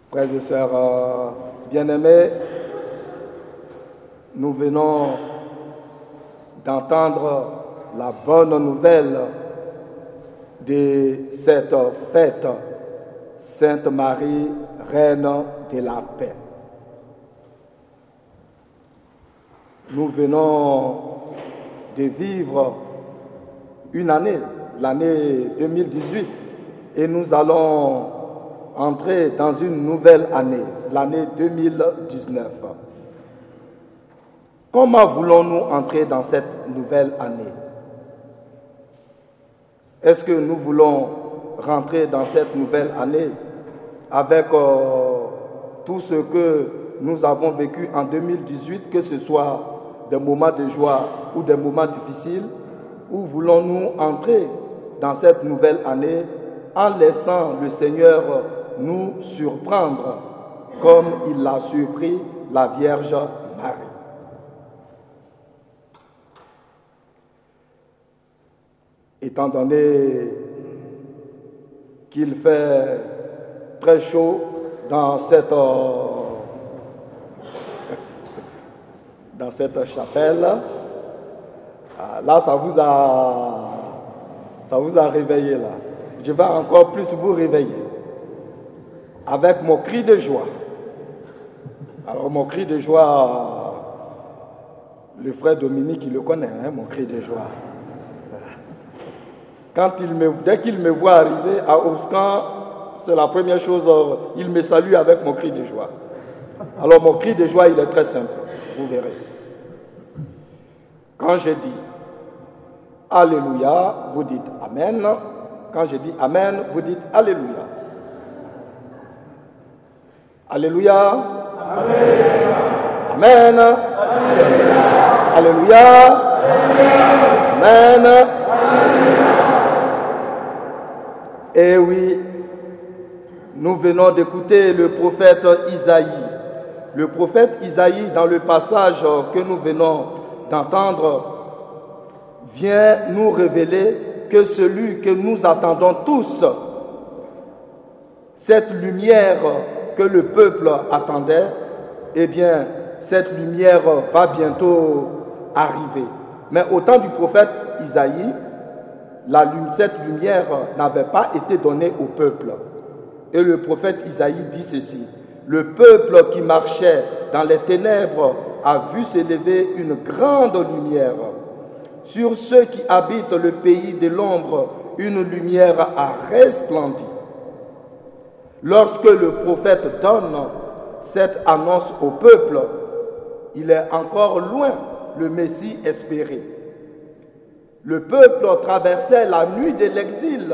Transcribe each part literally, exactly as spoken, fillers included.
Frères et sœurs euh, bien-aimés, nous venons d'entendre la bonne nouvelle de cette fête, Sainte Marie, Reine de la paix. Nous venons de vivre une année, l'année deux mille dix-huit, et nous allons entrer dans une nouvelle année, l'année deux mille dix-neuf. Comment voulons-nous entrer dans cette nouvelle année? Est-ce que nous voulons rentrer dans cette nouvelle année avec euh, tout ce que nous avons vécu en deux mille dix-huit, que ce soit des moments de joie ou des moments difficiles, ou voulons-nous entrer dans cette nouvelle année en laissant le Seigneur nous surprendre comme il l'a surpris la Vierge Marie? Étant donné qu'il fait très chaud dans cette, euh, dans cette chapelle, là, ça vous a, ça vous a réveillé là. Je vais encore plus vous réveiller avec mon cri de joie. Alors, mon cri de joie, le frère Dominique, il le connaît, hein, mon cri de joie. Quand il me, dès qu'il me voit arriver à Ouscan, c'est la première chose, il me salue avec mon cri de joie. Alors, mon cri de joie, il est très simple, vous verrez. Quand je dis Alléluia, vous dites Amen. Quand je dis Amen, vous dites Alléluia. Alléluia. Amen. Alléluia. Amen. Et oui, nous venons d'écouter le prophète Isaïe. Le prophète Isaïe, dans le passage que nous venons d'entendre, vient nous révéler que celui que nous attendons tous, cette lumière que le peuple attendait, eh bien, cette lumière va bientôt arriver. Mais au temps du prophète Isaïe, la, cette lumière n'avait pas été donnée au peuple. Et le prophète Isaïe dit ceci: le peuple qui marchait dans les ténèbres a vu s'élever une grande lumière. Sur ceux qui habitent le pays de l'ombre, une lumière a resplendi. Lorsque le prophète donne cette annonce au peuple, il est encore loin le Messie espéré. Le peuple traversait la nuit de l'exil.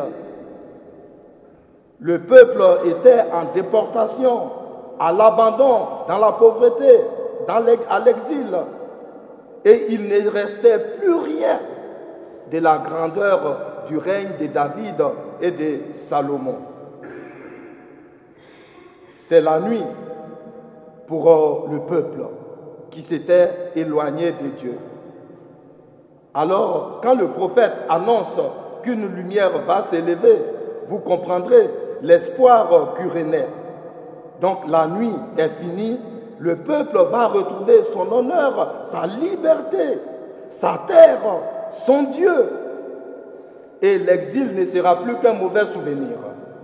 Le peuple était en déportation, à l'abandon, dans la pauvreté, dans à l'exil. Et il ne restait plus rien de la grandeur du règne de David et de Salomon. C'est la nuit pour le peuple qui s'était éloigné de Dieu. Alors, quand le prophète annonce qu'une lumière va s'élever, vous comprendrez l'espoir qui renaît. Donc la nuit est finie, le peuple va retrouver son honneur, sa liberté, sa terre, son Dieu. Et l'exil ne sera plus qu'un mauvais souvenir.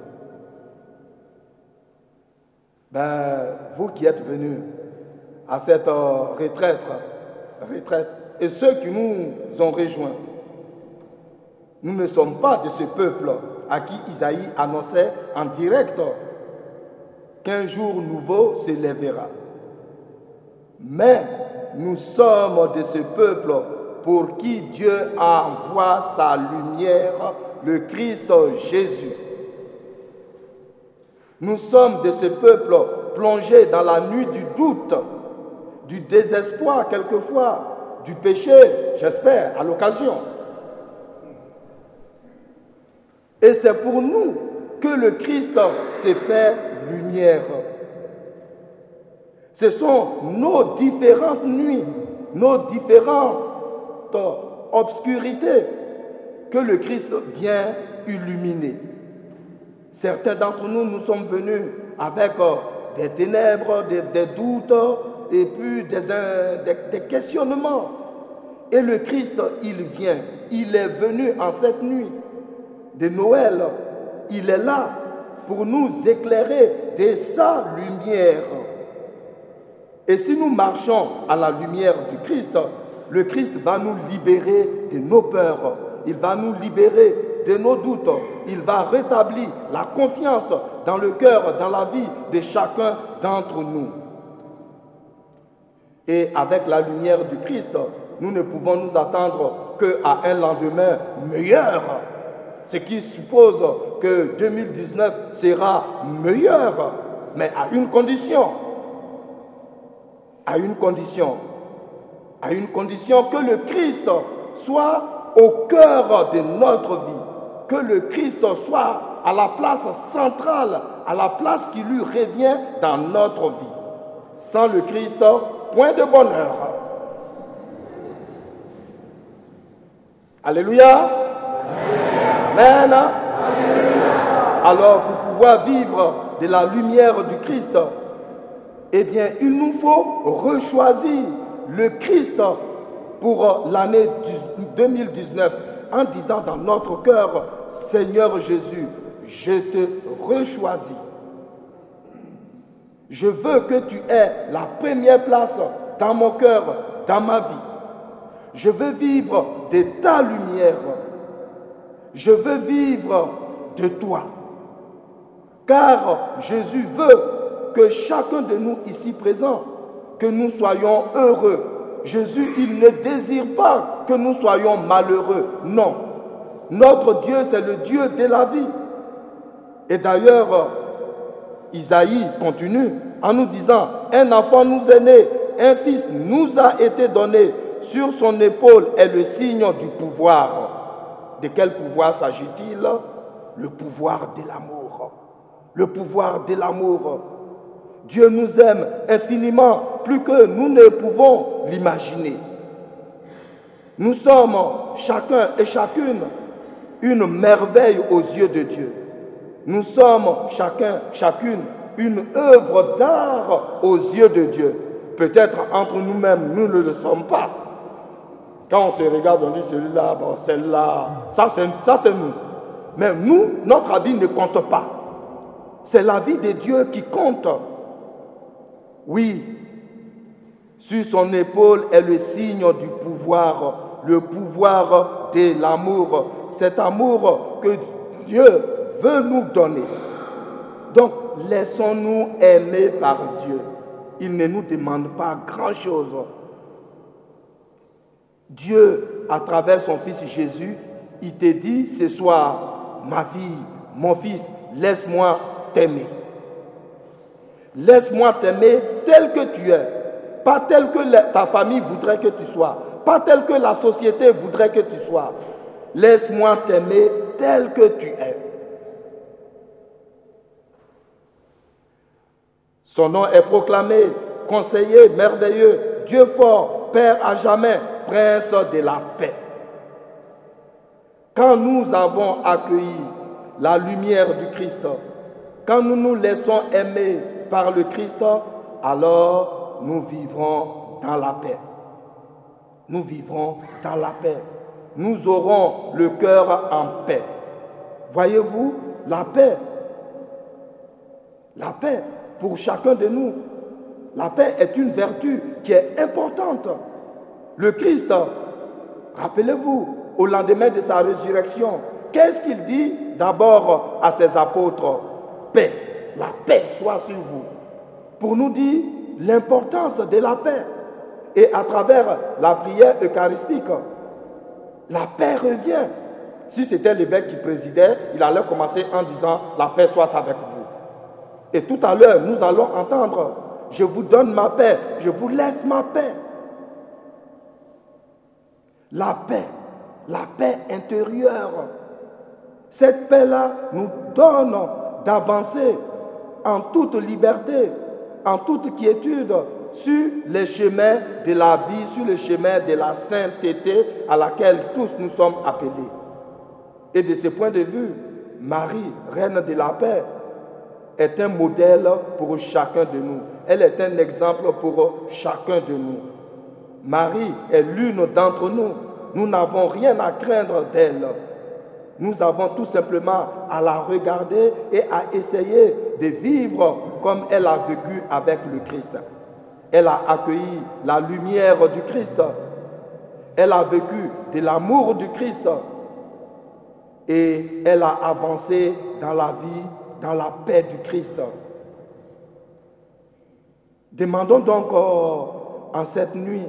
Ben, vous qui êtes venus à cette retraite, retraite, et ceux qui nous ont rejoints, nous ne sommes pas de ce peuple à qui Isaïe annonçait en direct qu'un jour nouveau s'élèvera. Mais nous sommes de ce peuple pour qui Dieu envoie sa lumière, le Christ Jésus. Nous sommes de ce peuple plongé dans la nuit du doute, du désespoir quelquefois, du péché, j'espère, à l'occasion. Et c'est pour nous que le Christ s'est fait lumière. Ce sont nos différentes nuits, nos différentes obscurités que le Christ vient illuminer. Certains d'entre nous, nous sommes venus avec des ténèbres, des, des doutes et puis des, des, des questionnements. Et le Christ, il vient, il est venu en cette nuit de Noël. Il est là pour nous éclairer de sa lumière. Et si nous marchons à la lumière du Christ, le Christ va nous libérer de nos peurs. Il va nous libérer de nos doutes. Il va rétablir la confiance dans le cœur, dans la vie de chacun d'entre nous. Et avec la lumière du Christ, nous ne pouvons nous attendre qu'à un lendemain meilleur. Ce qui suppose que deux mille dix-neuf sera meilleur, mais à une condition. À une condition. À une condition que le Christ soit au cœur de notre vie. Que le Christ soit à la place centrale, à la place qui lui revient dans notre vie. Sans le Christ, point de bonheur. Alléluia. Amen. Amen. Alors, pour pouvoir vivre de la lumière du Christ, eh bien, il nous faut rechoisir le Christ pour l'année deux mille dix-neuf en disant dans notre cœur, Seigneur Jésus, je te rechoisis. Je veux que tu aies la première place dans mon cœur, dans ma vie. Je veux vivre de ta lumière. Je veux vivre de toi. Car Jésus veut que chacun de nous ici présents, que nous soyons heureux. Jésus, il ne désire pas que nous soyons malheureux. Non. Notre Dieu, c'est le Dieu de la vie. Et d'ailleurs, Isaïe continue en nous disant, un enfant nous est né, un fils nous a été donné. Sur son épaule est le signe du pouvoir. De quel pouvoir s'agit-il? Le pouvoir de l'amour. Le pouvoir de l'amour. Dieu nous aime infiniment, plus que nous ne pouvons l'imaginer. Nous sommes chacun et chacune une merveille aux yeux de Dieu. Nous sommes chacun, chacune une œuvre d'art aux yeux de Dieu. Peut-être entre nous-mêmes, nous ne le sommes pas. Quand on se regarde, on dit celui-là, bon, celle-là, ça c'est, ça c'est nous. Mais nous, notre avis ne compte pas. C'est la vie de Dieu qui compte. Oui, sur son épaule est le signe du pouvoir, le pouvoir de l'amour. Cet amour que Dieu veut nous donner. Donc, laissons-nous aimer par Dieu. Il ne nous demande pas grand-chose. Dieu, à travers son Fils Jésus, il te dit ce soir, ma fille, mon fils, laisse-moi t'aimer. Laisse-moi t'aimer tel que tu es, pas tel que ta famille voudrait que tu sois, pas tel que la société voudrait que tu sois. Laisse-moi t'aimer tel que tu es. Son nom est proclamé, conseiller merveilleux, Dieu fort, Père à jamais, Prince de la paix. Quand nous avons accueilli la lumière du Christ, quand nous nous laissons aimer par le Christ, alors nous vivrons dans la paix. Nous vivrons dans la paix. Nous aurons le cœur en paix. Voyez-vous, la paix, la paix pour chacun de nous, la paix est une vertu qui est importante. Le Christ, rappelez-vous, au lendemain de sa résurrection, qu'est-ce qu'il dit d'abord à ses apôtres? Paix, la paix soit sur vous. Pour nous dire l'importance de la paix. Et à travers la prière eucharistique, la paix revient. Si c'était l'évêque qui présidait, il allait commencer en disant « La paix soit avec vous ». Et tout à l'heure, nous allons entendre « Je vous donne ma paix, je vous laisse ma paix ». La paix, la paix intérieure. Cette paix-là nous donne d'avancer en toute liberté, en toute quiétude, sur les chemins de la vie, sur le chemin de la sainteté à laquelle tous nous sommes appelés. Et de ce point de vue, Marie, reine de la paix, est un modèle pour chacun de nous. Elle est un exemple pour chacun de nous. Marie est l'une d'entre nous. Nous n'avons rien à craindre d'elle. Nous avons tout simplement à la regarder et à essayer de vivre comme elle a vécu avec le Christ. Elle a accueilli la lumière du Christ. Elle a vécu de l'amour du Christ. Et elle a avancé dans la vie, dans la paix du Christ. Demandons donc euh, en cette nuit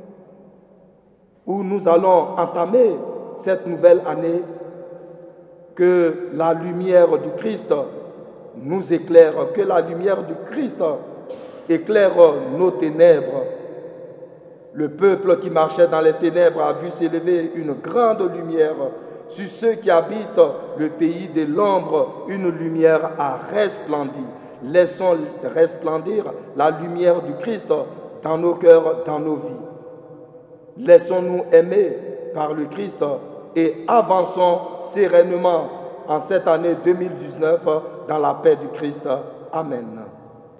où nous allons entamer cette nouvelle année que la lumière du Christ nous éclaire, que la lumière du Christ éclaire nos ténèbres. Le peuple qui marchait dans les ténèbres a vu s'élever une grande lumière. Sur ceux qui habitent le pays de l'ombre, une lumière a resplendi. Laissons resplendir la lumière du Christ dans nos cœurs, dans nos vies. Laissons-nous aimer par le Christ et avançons sereinement en cette année deux mille dix-neuf dans la paix du Christ. Amen.